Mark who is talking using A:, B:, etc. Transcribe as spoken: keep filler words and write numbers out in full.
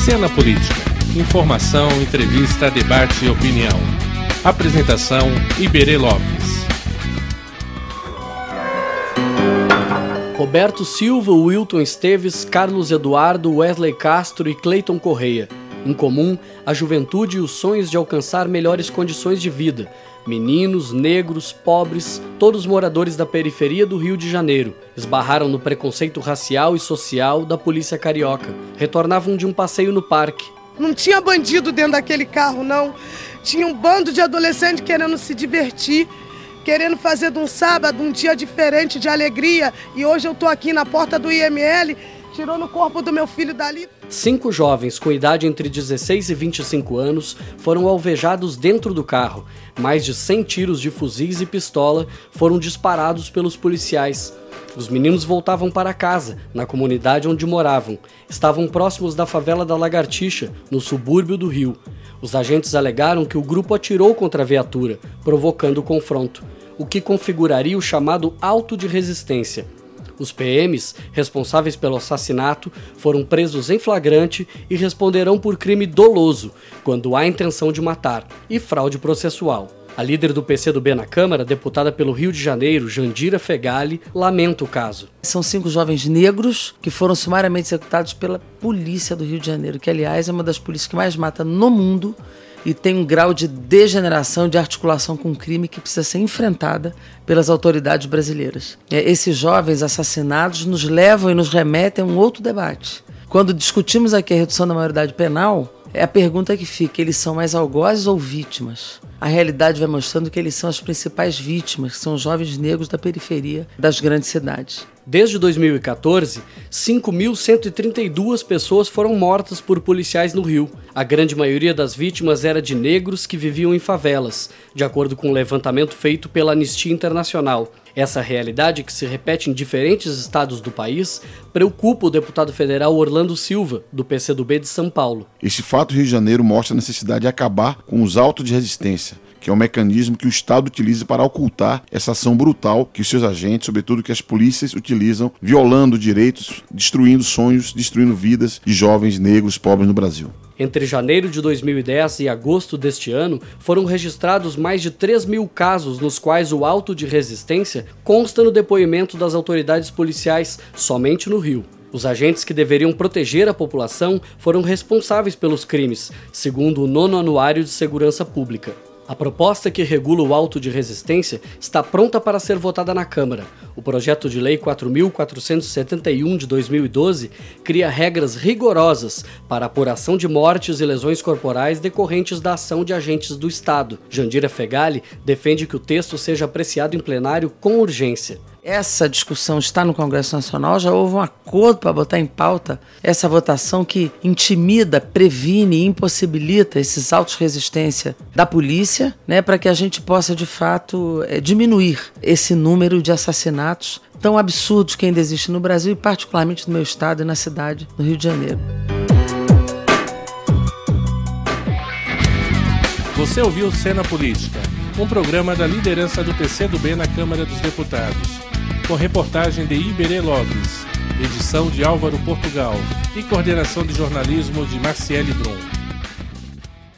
A: Cena Política. Informação, entrevista, debate e opinião. Apresentação: Iberê Lopes.
B: Roberto Silva, Wilton Esteves, Carlos Eduardo, Wesley Castro e Cleiton Correia. Em comum, a juventude e os sonhos de alcançar melhores condições de vida. Meninos, negros, pobres, todos moradores da periferia do Rio de Janeiro, esbarraram no preconceito racial e social da polícia carioca. Retornavam de um passeio no parque.
C: Não tinha bandido dentro daquele carro, não. Tinha um bando de adolescentes querendo se divertir, querendo fazer de um sábado um dia diferente de alegria. E hoje eu tô aqui na porta do I M L, tirou no corpo do meu filho dali.
B: Cinco jovens com idade entre dezesseis e vinte e cinco anos foram alvejados dentro do carro. Mais de cem tiros de fuzis e pistola foram disparados pelos policiais. Os meninos voltavam para casa, na comunidade onde moravam. Estavam próximos da favela da Lagartixa, no subúrbio do Rio. Os agentes alegaram que o grupo atirou contra a viatura, provocando o confronto, o que configuraria o chamado auto de resistência. Os P Ms, responsáveis pelo assassinato, foram presos em flagrante e responderão por crime doloso, quando há intenção de matar, e fraude processual. A líder do P C do B na Câmara, deputada pelo Rio de Janeiro, Jandira Fegali, lamenta o caso.
D: São cinco jovens negros que foram sumariamente executados pela polícia do Rio de Janeiro, que, aliás, é uma das polícias que mais mata no mundo e tem um grau de degeneração, de articulação com o crime que precisa ser enfrentada pelas autoridades brasileiras. Esses jovens assassinados nos levam e nos remetem a um outro debate. Quando discutimos aqui a redução da maioridade penal, é a pergunta que fica: eles são mais algozes ou vítimas? A realidade vai mostrando que eles são as principais vítimas, que são os jovens negros da periferia das grandes cidades.
B: Desde dois mil e catorze, cinco mil cento e trinta e duas pessoas foram mortas por policiais no Rio. A grande maioria das vítimas era de negros que viviam em favelas, de acordo com um levantamento feito pela Anistia Internacional. Essa realidade, que se repete em diferentes estados do país, preocupa o deputado federal Orlando Silva, do P C do B de São Paulo.
E: Este fato do Rio de Janeiro mostra a necessidade de acabar com os autos de resistência, que é um mecanismo que o Estado utiliza para ocultar essa ação brutal que os seus agentes, sobretudo que as polícias, utilizam, violando direitos, destruindo sonhos, destruindo vidas de jovens negros pobres no Brasil.
B: Entre janeiro de dois mil e dez e agosto deste ano, foram registrados mais de três mil casos nos quais o auto de resistência consta no depoimento das autoridades policiais somente no Rio. Os agentes que deveriam proteger a população foram responsáveis pelos crimes, segundo o nono Anuário de Segurança Pública. A proposta que regula o auto de resistência está pronta para ser votada na Câmara. O projeto de lei quatro mil quatrocentos e setenta e um de dois mil e doze cria regras rigorosas para a apuração de mortes e lesões corporais decorrentes da ação de agentes do Estado. Jandira Fegali defende que o texto seja apreciado em plenário com urgência.
D: Essa discussão está no Congresso Nacional, já houve um acordo para botar em pauta essa votação que intimida, previne e impossibilita esses autos de resistência da polícia, né, para que a gente possa, de fato, é, diminuir esse número de assassinatos tão absurdos que ainda existe no Brasil e particularmente no meu estado e na cidade do Rio de Janeiro.
A: Você ouviu Cena Política, um programa da liderança do P C do B na Câmara dos Deputados, com reportagem de Iberê Lopes, edição de Álvaro Portugal e coordenação de jornalismo de Marciele Brum.